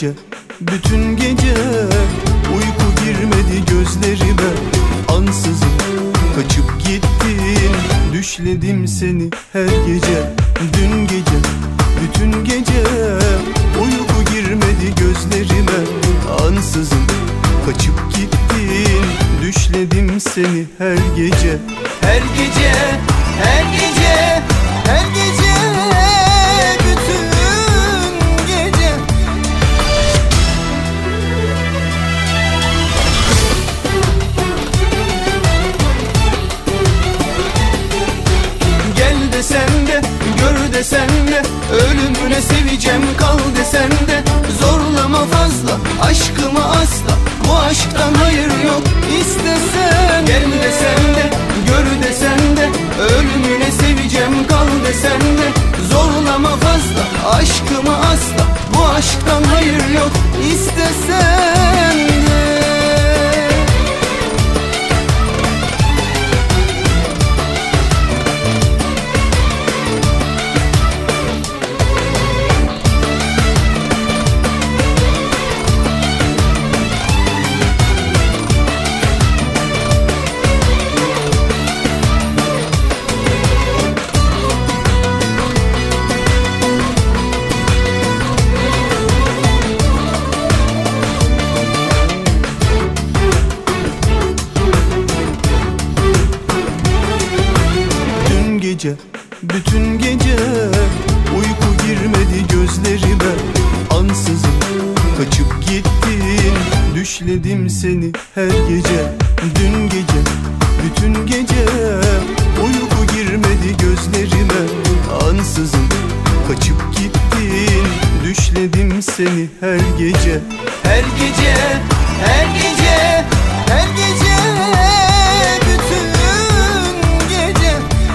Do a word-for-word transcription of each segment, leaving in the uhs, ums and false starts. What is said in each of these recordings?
gece, bütün gece uyku girmedi gözlerime. Ansızın kaçıp gittin, düşledim seni her gece. Dün gece, bütün gece uyku girmedi gözlerime. Ansızın kaçıp gittin, düşledim seni her gece. Her gece, her gece, her gece, bütün gece. Gel desen de, gör desen de, ölümüne seveceğim kal desen de, zorlama fazla, aşkımı asla, bu aşktan hayır yok istesen. Gel desen de, gör desen de, ölümüne seveceğim kal desen de, zorlama fazla, aşkımı asla, bu aşktan hayır yok istesen de. Gece, bütün gece uyku girmedi gözlerime. Ansızın kaçıp gittin, düşledim seni her gece. Dün gece, bütün gece uyku girmedi gözlerime. Ansızın kaçıp gittin, düşledim seni her gece. Her gece, her gece, her gece, bütün gece.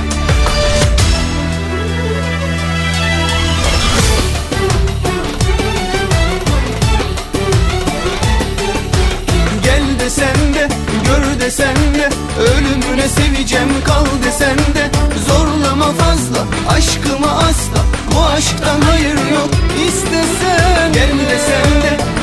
Desen de, gör desen de, ölümüne seveceğim kal desen de, zorlama fazla, aşkımı asla, bu aşktan hayır yok istesen. Gel desen de,